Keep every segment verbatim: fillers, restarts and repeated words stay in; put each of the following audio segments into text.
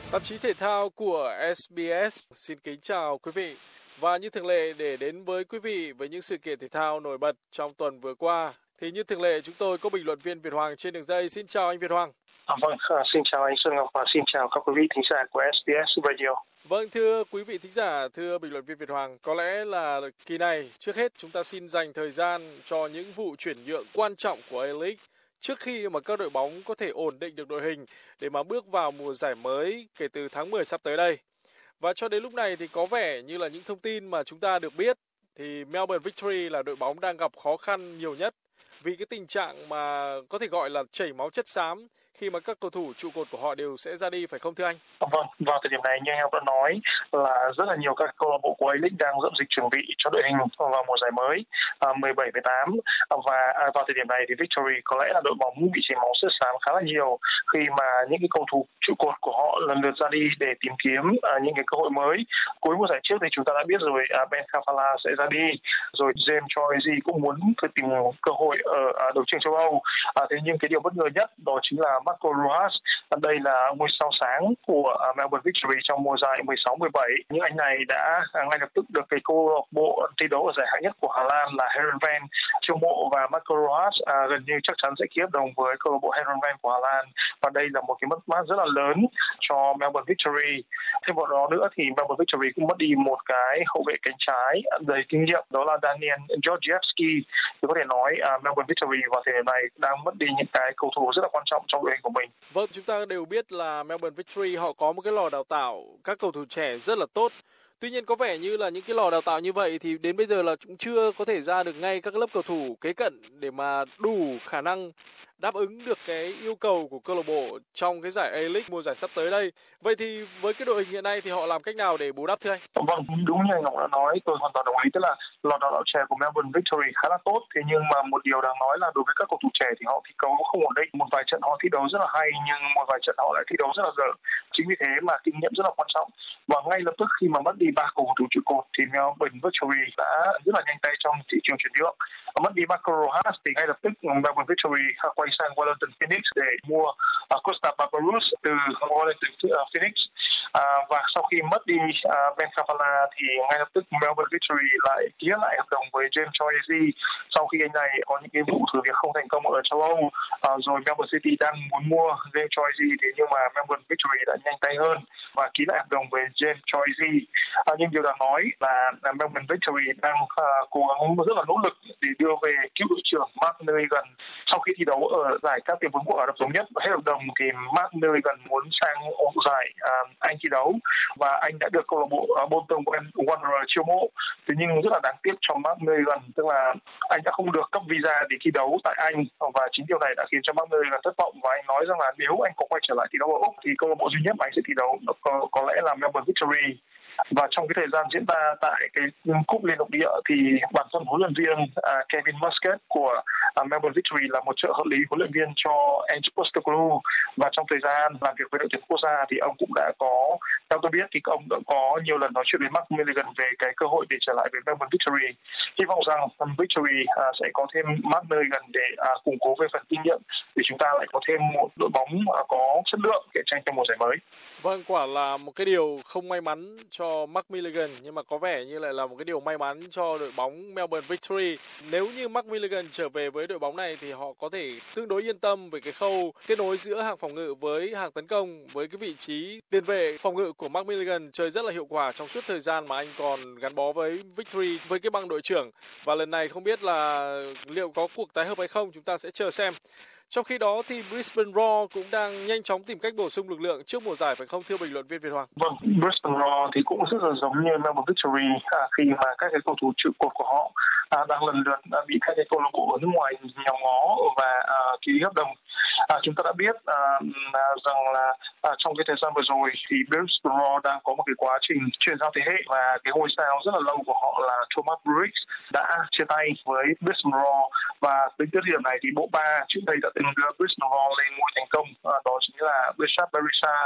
Tạp chí thể thao của ét bê ét xin kính chào quý vị. Và như thường lệ, để đến với quý vị với những sự kiện thể thao nổi bật trong tuần vừa qua, thì như thường lệ chúng tôi có bình luận viên Việt Hoàng trên đường dây. Xin chào anh Việt Hoàng. À, vâng, à, xin chào anh Xuân Ngọc và xin chào các quý vị thính giả của ét bê ét Radio. Vâng, thưa quý vị thính giả, thưa bình luận viên Việt Hoàng, có lẽ là kỳ này trước hết chúng ta xin dành thời gian cho những vụ chuyển nhượng quan trọng của A-League trước khi mà các đội bóng có thể ổn định được đội hình để mà bước vào mùa giải mới kể từ tháng mười sắp tới đây. Và cho đến lúc này thì có vẻ như là những thông tin mà chúng ta được biết thì Melbourne Victory là đội bóng đang gặp khó khăn nhiều nhất vì cái tình trạng mà có thể gọi là chảy máu chất xám khi mà các cầu thủ trụ cột của họ đều sẽ ra đi, phải không thưa anh? Vâng, vào thời điểm này như em đã nói là rất là nhiều các câu lạc bộ của A-League đang dậm dịch chuẩn bị cho đội hình vào mùa giải mới mười bảy mười tám, và vào thời điểm này thì Victory có lẽ là đội bóng bị chảy máu chất xám khá là nhiều khi mà những cái cầu thủ trụ cột của họ lần lượt ra đi để tìm kiếm những cái cơ hội mới. Cuối mùa giải trước thì chúng ta đã biết rồi, Ben Kafala sẽ ra đi, rồi James Choisi cũng muốn tìm cơ hội ở đấu trường châu Âu. À, thế nhưng cái điều bất ngờ nhất đó chính là Marco Rojas, đây là ngôi sao sáng của Melbourne Victory trong mùa giải mười sáu mười bảy. Những anh này đã ngay lập tức được cái câu lạc bộ thi đấu ở giải hạng nhất của Hà Lan là Heerenveen chiêu mộ, và Marco Rojas à, gần như chắc chắn sẽ ký hợp đồng với câu lạc bộ Heerenveen của Hà Lan, và đây là một cái mất mát rất là lớn cho Melbourne Victory. Thêm vào đó nữa thì Melbourne Victory cũng mất đi một cái hậu vệ cánh trái đầy kinh nghiệm, đó là Daniel Georgievski. Thì có thể nói à, Melbourne Victory vào thời điểm này đang mất đi những cái cầu thủ rất là quan trọng trong đội hình của mình. Vâng, chúng ta đều biết là Melbourne Victory họ có một cái lò đào tạo các cầu thủ trẻ rất là tốt. Tuy nhiên có vẻ như là những cái lò đào tạo như vậy thì đến bây giờ là cũng chưa có thể ra được ngay các lớp cầu thủ kế cận để mà đủ khả năng đáp ứng được cái yêu cầu của câu lạc bộ trong cái giải A-League mùa giải sắp tới đây. Vậy thì với cái đội hình hiện nay thì họ làm cách nào để bù đắp thưa anh? Vâng, đúng như anh Ngọc đã nói, tôi hoàn toàn đồng ý, tức là lò đào tạo trẻ của Melbourne Victory khá là tốt, thế nhưng mà một điều đáng nói là đối với các cầu thủ trẻ thì họ thi đấu không ổn định. Một vài trận họ thi đấu rất là hay nhưng một vài trận họ lại thi đấu rất là dở. Chính vì thế mà kinh nghiệm rất là quan trọng. Và ngay lập tức khi mà mất đi ba cầu thủ trụ cột thì Melbourne Victory đã rất là nhanh tay trong thị trường chuyển nhượng. Mất đi Marco Rojas thì ngay lập tức Melbourne Victory quay sang Wellington Phoenix để mua uh, Costa Barbaros từ Wellington uh, Phoenix. À, và sau khi mất đi uh, Ben Kafala thì ngay lập tức Melbourne Victory lại ký lại hợp đồng với James Choisi sau khi anh này có những cái vụ thử việc không thành công ở châu Âu. À, rồi Melbourne City đang muốn mua James Choisi, thế nhưng mà Melbourne Victory đã nhanh tay hơn và ký lại hợp đồng với James Choisi. À, nhưng điều đáng nói là Melbourne Victory đang uh, cố gắng rất là nỗ lực để đưa về cựu đội trưởng Mark Milligan. Sau khi thi đấu ở giải các tiền vốn của Ả Rập Thống Nhất và hết hợp đồng thì Mark Milligan muốn sang giải uh, Anh thi đấu, và anh đã được câu lạc bộ uh, Bolton Wanderers chiêu mộ. Thế nhưng rất là đáng tiếc cho Mark Milligan, tức là anh đã không được cấp visa để thi đấu tại Anh, và chính điều này đã khiến cho Mark Milligan thất vọng, và anh nói rằng là nếu anh có quay trở lại thi đấu ở Úc thì câu lạc bộ duy nhất mà anh sẽ thi đấu có, có lẽ là Melbourne Victory. Và trong cái thời gian diễn ra tại cái cúp liên lục địa thì bản thân huấn luyện viên uh, Kevin Muscat của uh, Melbourne Victory là một trợ lý huấn luyện viên cho Ange Postecoglou, và trong thời gian làm việc với đội tuyển quốc gia thì ông cũng đã có, theo tôi biết thì ông đã có nhiều lần nói chuyện với Mark Milligan về cái cơ hội để trở lại với Melbourne Victory. Hy vọng rằng Victory uh, sẽ có thêm Mark Milligan để uh, củng cố về phần kinh nghiệm để chúng ta lại có thêm một đội bóng uh, có chất lượng cạnh tranh trong mùa giải mới. Vâng, quả là một cái điều không may mắn cho Mark Milligan, nhưng mà có vẻ như lại là một cái điều may mắn cho đội bóng Melbourne Victory. Nếu như Mark Milligan trở về với đội bóng này thì họ có thể tương đối yên tâm về cái khâu kết nối giữa hàng phòng ngự với hàng tấn công, với cái vị trí tiền vệ phòng ngự của Mark Milligan chơi rất là hiệu quả trong suốt thời gian mà anh còn gắn bó với Victory, với cái băng đội trưởng. Và lần này không biết là liệu có cuộc tái hợp hay không, chúng ta sẽ chờ xem. Trong khi đó thì Brisbane Roar cũng đang nhanh chóng tìm cách bổ sung lực lượng trước mùa giải, phải không thưa bình luận viên Việt Hoàng? Vâng, Brisbane Roar thì cũng rất là giống như Melbourne Victory à, khi mà các cái cầu thủ trụ cột của họ à, đang lần lượt à, bị các cái câu lạc bộ ở nước ngoài nhòm ngó và à, ký hợp đồng. À, chúng ta đã biết à, à, rằng là à, trong cái thời gian vừa rồi thì Brisbane Roar đang có một cái quá trình chuyển giao thế hệ, và cái ngôi sao rất là lâu của họ là Thomas Briggs đã chia tay với Brisbane Roar, và tới thời điểm này thì bộ ba trước đây đã từng đưa Brisbane Roar lên ngôi thành công, à, đó chính là Richard Berisha,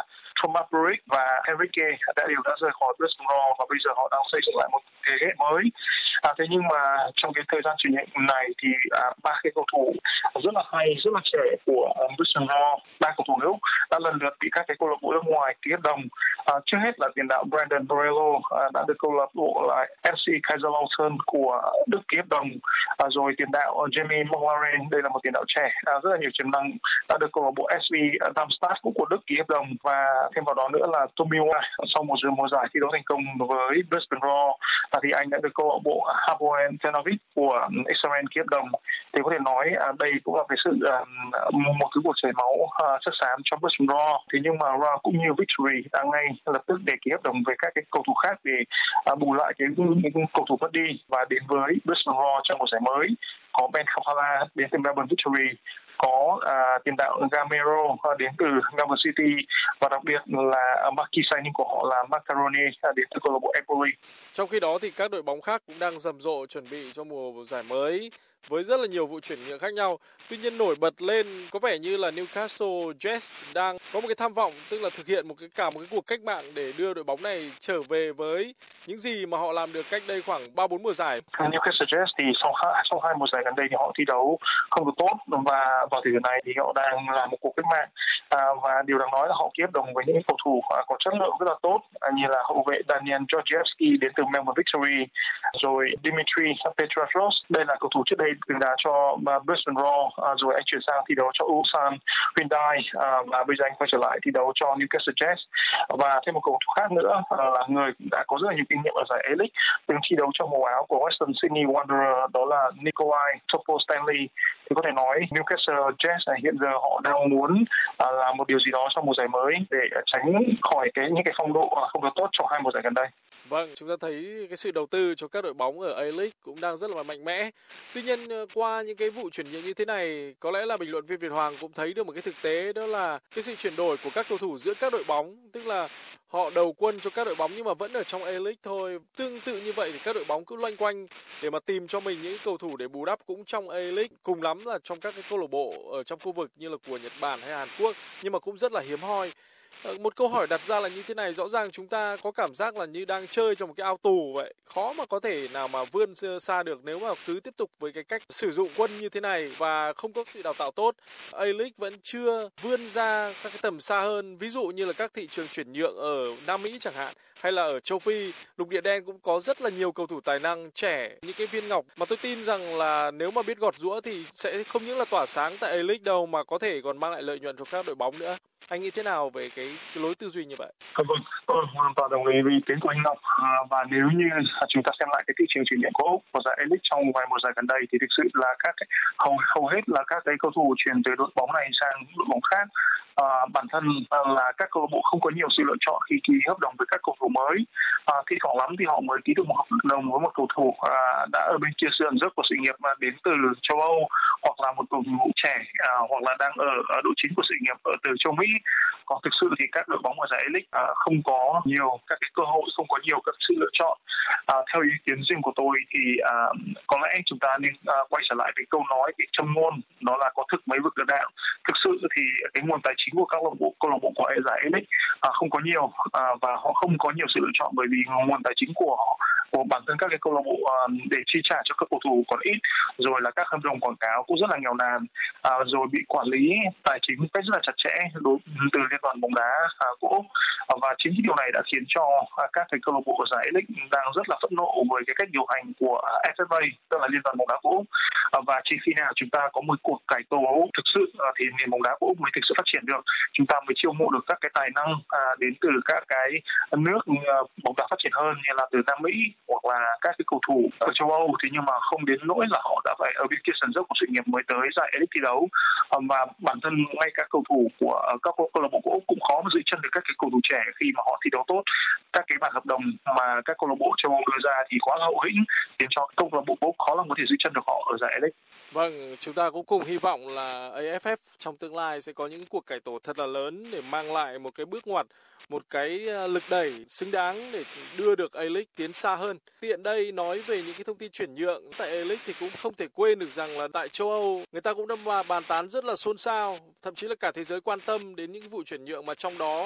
Thomas Buric và Enrique đã đều đã rời khỏi Middlesbrough và bây giờ họ đang xây dựng lại một thế hệ mới. À, thế nhưng mà trong cái thời gian chuyển nhượng này thì à, ba cái cầu thủ rất là hay, rất là trẻ của um, Middlesbrough, ba cầu thủ nữ đã lần lượt bị các cái câu lạc bộ nước ngoài ký hợp đồng. À, trước hết là tiền đạo Brandon Borrello à, đã được câu lạc bộ là ép xê Kaiserslautern của Đức ký hợp đồng. À, rồi tiền đạo Jamie McLaren, đây là một tiền đạo trẻ à, rất là nhiều tiềm năng, đã được câu lạc bộ ét vê Darmstadt cũng của Đức ký hợp đồng. Và thêm vào đó nữa là Tomiwa, sau một mùa giải thi đấu thành công với Middlesbrough à, thì anh đã được câu lạc bộ Hapoel Tel Aviv của Israel ký hợp đồng. Thì có thể nói à, đây cũng là cái sự à, một cái cuộc chảy máu à, chất xám cho Middlesbrough. Thế nhưng mà Ra cũng như Victory đang ngay lập tức để ký hợp đồng với các cái cầu thủ khác để à, bù lại cái, cái cầu thủ mất đi. Và đến với Middlesbrough trong mùa giải mới có Ben Kafala đến từ Melbourne Victory, có à, tiền đạo Gamero đến từ Melbourne City và đặc biệt là marquee signing của họ là Macaroni đến từ câu lạc bộ Empoli. Trong khi đó thì các đội bóng khác cũng đang rầm rộ chuẩn bị cho mùa giải mới với rất là nhiều vụ chuyển nhượng khác nhau. Tuy nhiên nổi bật lên có vẻ như là Newcastle Jets đang có một cái tham vọng, tức là thực hiện một cái cả một cái cuộc cách mạng để đưa đội bóng này trở về với những gì mà họ làm được cách đây khoảng ba bốn mùa giải. Newcastle Jets thì sau hai, sau hai mùa giải gần đây thì họ thi đấu không được tốt và vào thời điểm này thì họ đang làm một cuộc cách mạng. À, và điều đáng nói là họ ký hợp đồng với những cầu thủ à, có chất lượng rất là tốt à, như là hậu vệ Daniel Georgievski đến từ Melbourne Victory, rồi Dimitri Petratros, đây là cầu thủ trước đây từng đá cho uh, Middlesbrough, à, rồi anh chuyển sang thi đấu cho Ulsan Hyundai à, và bây giờ anh quay trở lại thi đấu cho Newcastle Jets. Và thêm một cầu thủ khác nữa à, là người đã có rất là nhiều kinh nghiệm ở giải A-League, từng thi đấu trong màu áo của Western Sydney Wanderers, đó là Nikolai Topol-Stanley. Thì có thể nói Newcastle Jets này hiện giờ họ đang muốn à, làm một điều gì đó trong mùa giải mới để tránh khỏi cái những cái phong độ không được tốt trong hai mùa giải gần đây. Vâng, chúng ta thấy cái sự đầu tư cho các đội bóng ở A-League cũng đang rất là mạnh mẽ. Tuy nhiên qua những cái vụ chuyển nhượng như thế này, có lẽ là bình luận viên Việt Hoàng cũng thấy được một cái thực tế, đó là cái sự chuyển đổi của các cầu thủ giữa các đội bóng, tức là họ đầu quân cho các đội bóng nhưng mà vẫn ở trong A-League thôi. Tương tự như vậy thì các đội bóng cứ loanh quanh để mà tìm cho mình những cầu thủ để bù đắp cũng trong A-League, cùng lắm là trong các cái câu lạc bộ ở trong khu vực như là của Nhật Bản hay Hàn Quốc, nhưng mà cũng rất là hiếm hoi. Một câu hỏi đặt ra là như thế này, rõ ràng chúng ta có cảm giác là như đang chơi trong một cái ao tù vậy, khó mà có thể nào mà vươn xa được nếu mà cứ tiếp tục với cái cách sử dụng quân như thế này và không có sự đào tạo tốt. A-League vẫn chưa vươn ra các cái tầm xa hơn, ví dụ như là các thị trường chuyển nhượng ở Nam Mỹ chẳng hạn, hay là ở châu Phi. Lục Địa Đen cũng có rất là nhiều cầu thủ tài năng trẻ, những cái viên ngọc mà tôi tin rằng là nếu mà biết gọt giũa thì sẽ không những là tỏa sáng tại A-League đâu mà có thể còn mang lại lợi nhuận cho các đội bóng nữa. Anh nghĩ thế nào về cái, cái lối tư duy như vậy? Vâng, tôi hoàn toàn đồng ý với ý kiến của anh Ngọc. À, và nếu như chúng ta xem lại cái thị trường chuyển nhượng của Úc của giải A-League trong vài mùa giải gần đây thì thực sự là các cái, hầu hầu hết là các cái cầu thủ chuyển từ đội bóng này sang đội bóng khác. À, bản thân là các câu lạc bộ không có nhiều sự lựa chọn khi ký hợp đồng với các cầu thủ mới. À, thì thoảng lắm thì họ mới ký được một hợp đồng với một cầu thủ à, đã ở bên kia sườn dốc của sự nghiệp mà đến từ châu Âu, hoặc là một cầu thủ trẻ à, hoặc là đang ở, ở đội chính của sự nghiệp ở từ châu Mỹ. Còn thực sự thì các đội bóng ở giải A-League à, không có nhiều các cái cơ hội, không có nhiều các sự lựa chọn. À, theo ý kiến riêng của tôi thì à, có lẽ chúng ta nên à, quay trở lại cái câu nói, cái châm ngôn, đó là có thực mới vực được đạo. Thực sự thì cái nguồn tài chính của các câu lạc bộ câu lạc bộ của giải A-League à, không có nhiều à, và họ không có nhiều sự lựa chọn, bởi vì nguồn tài chính của họ, của bản thân các cái câu lạc bộ à, để chi trả cho các cầu thủ còn ít, rồi là các hợp đồng quảng cáo cũng rất là nghèo nàn, à, rồi bị quản lý tài chính một cách rất là chặt chẽ đối từ liên đoàn bóng đá à, của Úc. À, và chính cái điều này đã khiến cho à, các cái câu lạc bộ của giải A-League đang rất là phẫn nộ với cái cách điều hành của à, ép ép a, tức là liên đoàn bóng đá của Úc. À, và chỉ khi nào chúng ta có một cuộc cải tổ thực sự à, thì nền bóng đá của Úc mới thực sự phát triển được. Chúng ta mới chiêu mộ được các cái tài năng à, đến từ các cái nước à, bóng đá phát triển hơn như là từ Nam Mỹ hoặc là các cái cầu thủ ở châu Âu, thế nhưng mà không đến nỗi là họ đã phải ở bên kia sân dốc của sự nghiệp mới tới giải A-League thi đấu. À, và bản thân ngay các cầu thủ của uh, các câu lạc bộ của Úc cũng khó mà giữ chân được các cái cầu thủ trẻ khi mà họ thi đấu tốt. Các cái bản hợp đồng mà các câu lạc bộ châu Âu đưa ra thì quá là hậu hĩnh, khiến cho câu lạc bộ Úc khó lòng có thể giữ chân được họ ở giải A-League. Vâng, chúng ta cũng cùng hy vọng là a ép ép trong tương lai sẽ có những cuộc cải tổ thật là lớn để mang lại một cái bước ngoặt, một cái lực đẩy xứng đáng để đưa được A-League tiến xa hơn. Tiện đây nói về những cái thông tin chuyển nhượng tại A-League thì cũng không thể quên được rằng là tại châu Âu người ta cũng đã bàn tán rất là xôn xao, thậm chí là cả thế giới quan tâm đến những vụ chuyển nhượng mà trong đó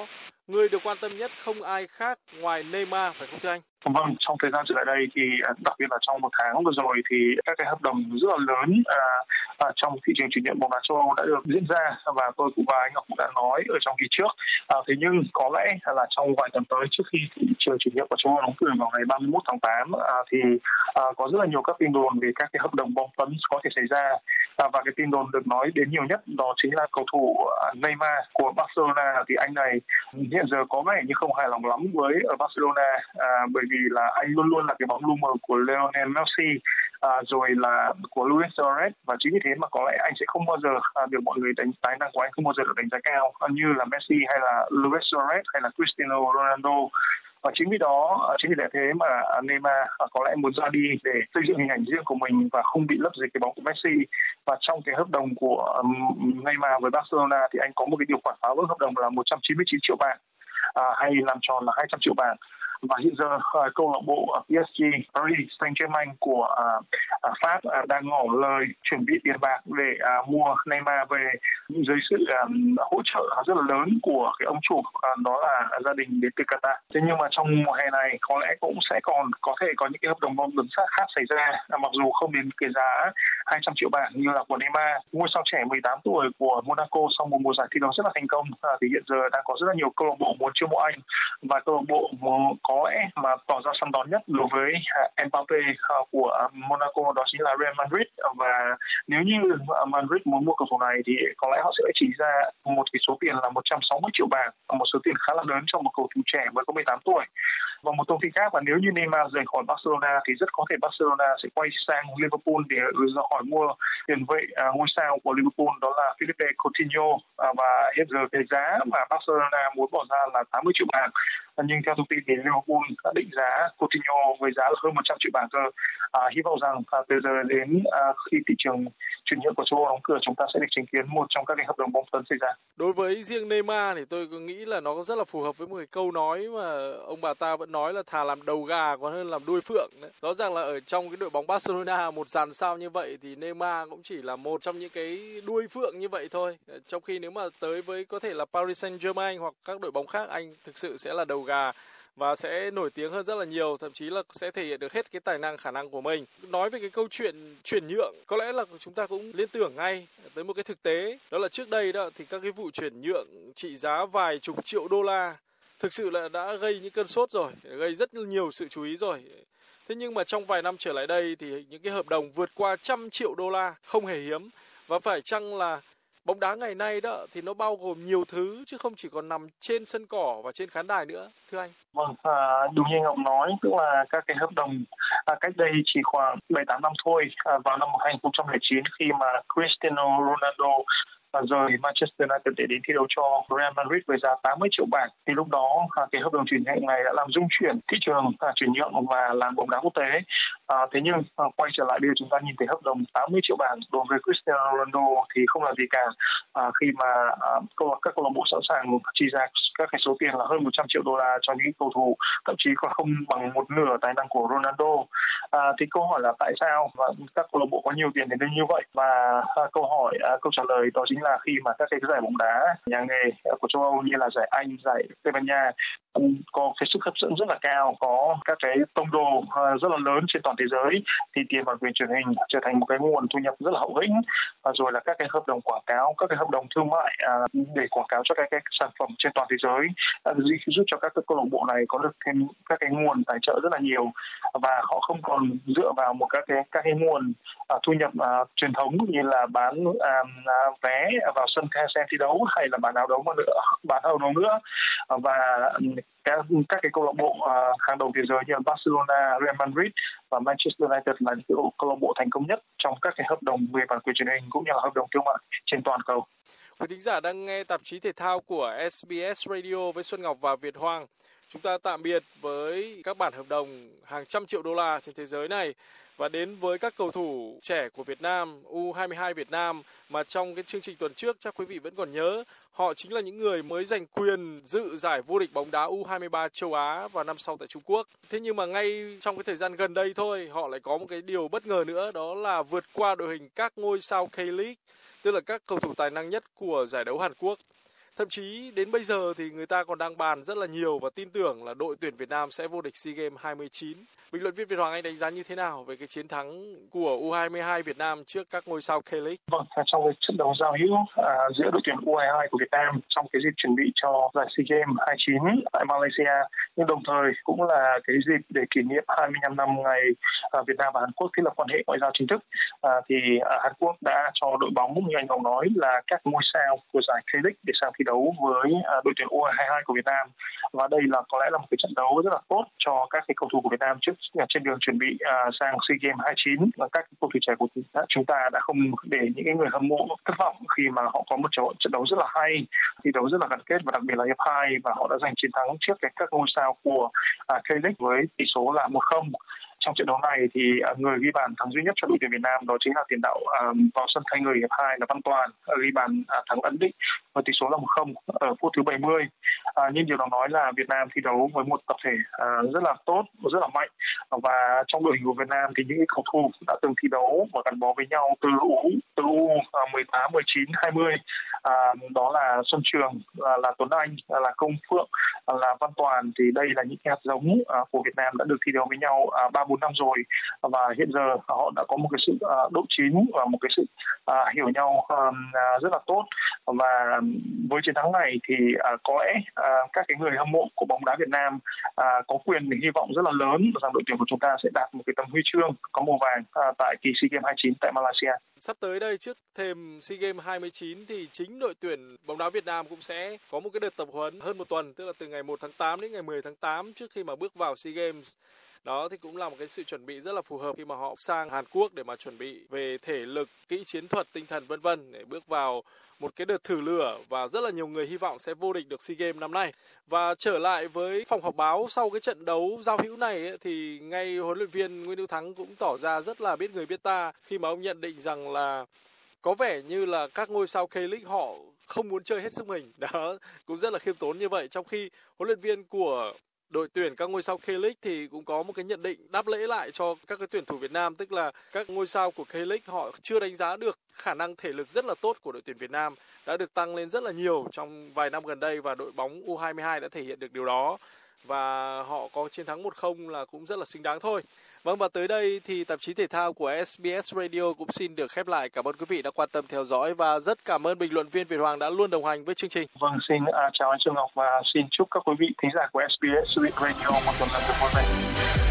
người được quan tâm nhất không ai khác ngoài Neymar, phải không thưa anh? Vâng, trong thời gian trở lại đây thì đặc biệt là trong một tháng vừa rồi thì các cái hợp đồng rất là lớn à, à, trong thị trường chuyển nhượng bóng đá châu Âu đã được diễn ra, và tôi cũng và anh Ngọc cũng đã nói ở trong kỳ trước. À, thế nhưng có lẽ là trong vài tuần tới, trước khi thị trường chuyển nhượng của châu Âu đóng cửa vào ngày ba mươi mốt tháng tám, à, thì à, có rất là nhiều các tin đồn về các cái hợp đồng bom tấn có thể xảy ra. À, và cái tin đồn được nói đến nhiều nhất đó chính là cầu thủ Neymar của Barcelona. Thì anh này hiện giờ có vẻ như không hài lòng lắm với ở Barcelona, à, bởi vì là anh luôn luôn là cái bóng lu mờ của Lionel Messi, à, rồi là của Luis Suarez, và chính vì thế mà có lẽ anh sẽ không bao giờ à, được mọi người đánh tài năng của anh không bao giờ được đánh giá cao à, như là Messi hay là Luis Suarez hay là Cristiano Ronaldo. Và chính vì đó, chính vì lẽ thế mà Neymar có lẽ muốn ra đi để xây dựng hình ảnh riêng của mình và không bị lấp dưới cái bóng của Messi. Và trong cái hợp đồng của Neymar với Barcelona thì anh có một cái điều khoản phá vỡ hợp đồng là một trăm chín mươi chín triệu bảng, à, hay làm tròn là hai trăm triệu bảng. Và hiện giờ uh, câu lạc bộ uh, pê ét giê Paris Saint-Germain của uh, uh, Pháp uh, đang ngỏ lời chuẩn bị tiền bạc để uh, mua Neymar về dưới sự um, hỗ trợ rất là lớn của cái ông chủ uh, đó là gia đình đến từ Qatar. Thế nhưng mà trong mùa hè này có lẽ cũng sẽ còn có thể có những cái hợp đồng bom tấn khác xảy ra, uh, mặc dù không đến cái giá hai trăm triệu bảng như là của Neymar. Ngôi sao trẻ mười tám tuổi của Monaco sau một mùa giải thi đấu rất là thành công, uh, thì hiện giờ đang có rất là nhiều câu lạc bộ muốn chiêu mộ anh, và câu lạc bộ có lẽ mà tỏ ra săn đón nhất đối với Mbappe của Monaco đó chính là Real Madrid. Và nếu như Madrid muốn mua cầu thủ này thì có lẽ họ sẽ chỉ ra một cái số tiền là một trăm sáu mươi triệu bảng, một số tiền khá là lớn cho một cầu thủ trẻ mới có mười tám tuổi. Và một thông tin khác là nếu như Neymar rời khỏi Barcelona thì rất có thể Barcelona sẽ quay sang Liverpool để ra hỏi mua tiền vệ uh, ngôi sao của Liverpool đó là Philippe Coutinho, uh, và hiện giờ cái giá mà Barcelona muốn bỏ ra là tám mươi triệu bảng. Nhưng theo thông tin thì Liverpool đã định giá Coutinho với giá là hơn một trăm triệu bảng cơ. À, hy vọng rằng à, từ giờ đến à, khi thị trường chuyển nhượng của châu Âu đóng cửa, chúng ta sẽ được chứng kiến một trong các cái hợp đồng bom tấn xảy ra. Đối với riêng Neymar thì tôi nghĩ là nó rất là phù hợp với một cái câu nói mà ông bà ta vẫn nói là thà làm đầu gà còn hơn làm đuôi phượng đấy. Rõ ràng là ở trong cái đội bóng Barcelona một dàn sao như vậy thì Neymar cũng chỉ là một trong những cái đuôi phượng như vậy thôi. Trong khi nếu mà tới với có thể là Paris Saint-Germain hoặc các đội bóng khác, anh thực sự sẽ là đầu gà và sẽ nổi tiếng hơn rất là nhiều, thậm chí là sẽ thể hiện được hết cái tài năng khả năng của mình. Nói về cái câu chuyện chuyển nhượng, có lẽ là chúng ta cũng liên tưởng ngay tới một cái thực tế, đó là trước đây đó thì các cái vụ chuyển nhượng trị giá vài chục triệu đô la thực sự là đã gây những cơn sốt rồi, gây rất nhiều sự chú ý rồi. Thế nhưng mà trong vài năm trở lại đây thì những cái hợp đồng vượt qua trăm triệu đô la không hề hiếm, và phải chăng là bóng đá ngày nay đó thì nó bao gồm nhiều thứ chứ không chỉ còn nằm trên sân cỏ và trên khán đài nữa, thưa anh? Vâng, à, đúng như Ngọc nói, tức là các cái hợp đồng à, cách đây chỉ khoảng bảy tám năm thôi, à, vào năm hai không không chín khi mà Cristiano Ronaldo và rời Manchester United để đến thi đấu cho Real Madrid với giá tám mươi triệu bảng, thì lúc đó à, cái hợp đồng chuyển nhượng này đã làm rung chuyển thị trường à, chuyển nhượng và làm bóng đá quốc tế. À, thế nhưng à, quay trở lại bây giờ chúng ta nhìn thấy hợp đồng tám mươi triệu bảng đối với Cristiano Ronaldo thì không là gì cả, à, khi mà à, các câu lạc bộ sẵn sàng chi ra các cái số tiền là hơn một trăm triệu đô la cho những cầu thủ thậm chí còn không bằng một nửa tài năng của Ronaldo. À, thì câu hỏi là tại sao và các câu lạc bộ có nhiều tiền đến như vậy? Và à, câu hỏi à, câu trả lời đó chính là khi mà các cái giải bóng đá nhà nghề của châu Âu như là giải Anh, giải Tây Ban Nha có cái sức hấp dẫn rất là cao, có các cái tông đồ rất là lớn trên toàn thế giới, thì tiền bản quyền truyền hình trở thành một cái nguồn thu nhập rất là hậu hĩnh. Và rồi là các cái hợp đồng quảng cáo, các cái hợp đồng thương mại à, để quảng cáo cho các cái sản phẩm trên toàn thế giới, à, giúp cho các cái câu lạc bộ này có được thêm các cái nguồn tài trợ rất là nhiều, và họ không còn dựa vào một các cái các cái nguồn à, thu nhập à, truyền thống như là bán à, vé vào sân xem thi đấu hay là bán áo đấu nữa, bán áo đấu nữa. À, và các các cái câu lạc bộ uh, hàng đầu thế giới như là Barcelona, Real Madrid và Manchester United là những câu lạc bộ thành công nhất trong các cái hợp đồng về bản quyền truyền hình cũng như là hợp đồng thương mại trên toàn cầu. Quý thính giả đang nghe tạp chí thể thao của ét bê ét Radio với Xuân Ngọc và Việt Hoàng. Chúng ta tạm biệt với các bản hợp đồng hàng trăm triệu đô la trên thế giới này và đến với các cầu thủ trẻ của Việt Nam, u hai mươi hai Việt Nam mà trong cái chương trình tuần trước chắc quý vị vẫn còn nhớ. Họ chính là những người mới giành quyền dự giải vô địch bóng đá u hai mươi ba châu Á vào năm sau tại Trung Quốc. Thế nhưng mà ngay trong cái thời gian gần đây thôi, họ lại có một cái điều bất ngờ nữa, đó là vượt qua đội hình các ngôi sao K-League, tức là các cầu thủ tài năng nhất của giải đấu Hàn Quốc. Thậm chí đến bây giờ thì người ta còn đang bàn rất là nhiều và tin tưởng là đội tuyển Việt Nam sẽ vô địch SEA Games hai mươi chín. Bình luận viên Việt Hoàng, anh đánh giá như thế nào về cái chiến thắng của U hai hai Việt Nam trước các ngôi sao K-League? Vâng, trong cái trận đấu giao hữu à, giữa đội tuyển U hai hai của Việt Nam trong cái dịp chuẩn bị cho giải SEA Games hai mươi chín tại Malaysia, nhưng đồng thời cũng là cái dịp để kỷ niệm hai mươi lăm năm ngày à, Việt Nam và Hàn Quốc thiết lập quan hệ ngoại giao chính thức, à, thì à, Hàn Quốc đã cho đội bóng, như anh Hồng nói, là các ngôi sao của giải K-League để sang thi đấu với à, đội tuyển U hai hai của Việt Nam. Và đây là có lẽ là một cái trận đấu rất là tốt cho các cái cầu thủ của Việt Nam trước trên đường chuẩn bị uh, sang SEA Games hai mươi chín. Và các cầu thủ trẻ của chúng ta đã không để những cái người hâm mộ thất vọng khi mà họ có một trận đấu rất là hay, thi đấu rất là gắn kết và đặc biệt là hiệp hai, và họ đã giành chiến thắng trước cái các ngôi sao của uh, K-League với tỷ số là một không. Trong trận đấu này thì uh, người ghi bàn thắng duy nhất cho đội tuyển Việt Nam đó chính là tiền đạo uh, vào sân thay người hiệp hai là Văn Toàn, uh, ghi bàn uh, thắng ấn định với tỷ số là một không ở phút thứ bảy mươi. Uh, nhưng điều đó nói là Việt Nam thi đấu với một tập thể uh, rất là tốt, rất là mạnh, và trong đội hình của Việt Nam thì những cầu thủ đã từng thi đấu và gắn bó với nhau từ U từ U mười tám, mười chín, hai mươi, à, đó là Xuân Trường, là, là Tuấn Anh, là, là Công Phượng, là Văn Toàn. Thì đây là những hạt giống à, của Việt Nam đã được thi đấu với nhau à, ba bốn năm rồi, và hiện giờ họ đã có một cái sự à, độ chín và một cái sự à, hiểu nhau à, rất là tốt. Và với chiến thắng này thì à, có lẽ à, các cái người hâm mộ của bóng đá Việt Nam à, có quyền để hy vọng rất là lớn rằng đội tuyển của chúng ta sẽ đạt một cái tấm huy chương có màu vàng à, tại kỳ SEA Games hai mươi chín tại Malaysia. Sắp tới đây, trước thềm SEA Games hai mươi chín thì chính đội tuyển bóng đá Việt Nam cũng sẽ có một cái đợt tập huấn hơn một tuần, tức là từ ngày một tháng tám đến ngày mười tháng tám trước khi mà bước vào SEA Games. Đó thì cũng là một cái sự chuẩn bị rất là phù hợp khi mà họ sang Hàn Quốc để mà chuẩn bị về thể lực, kỹ chiến thuật, tinh thần vân vân để bước vào một cái đợt thử lửa, và rất là nhiều người hy vọng sẽ vô địch được SEA Games năm nay. Và trở lại với phòng họp báo sau cái trận đấu giao hữu này ấy, thì ngay huấn luyện viên Nguyễn Hữu Thắng cũng tỏ ra rất là biết người biết ta khi mà ông nhận định rằng là có vẻ như là các ngôi sao K-League họ không muốn chơi hết sức mình. Đó, cũng rất là khiêm tốn như vậy. Trong khi huấn luyện viên của đội tuyển các ngôi sao K-League thì cũng có một cái nhận định đáp lễ lại cho các cái tuyển thủ Việt Nam, tức là các ngôi sao của K-League họ chưa đánh giá được khả năng thể lực rất là tốt của đội tuyển Việt Nam, đã được tăng lên rất là nhiều trong vài năm gần đây, và đội bóng U hai hai đã thể hiện được điều đó, và họ có chiến thắng một không là cũng rất là xứng đáng thôi. Vâng, và tới đây thì tạp chí thể thao của ét bê ét Radio cũng xin được khép lại. Cảm ơn quý vị đã quan tâm theo dõi và rất cảm ơn bình luận viên Việt Hoàng đã luôn đồng hành với chương trình. Vâng, xin uh, chào anh Trương Ngọc và xin chúc các quý vị thính giả của ét bê ét Radio một tuần thật vui vẻ.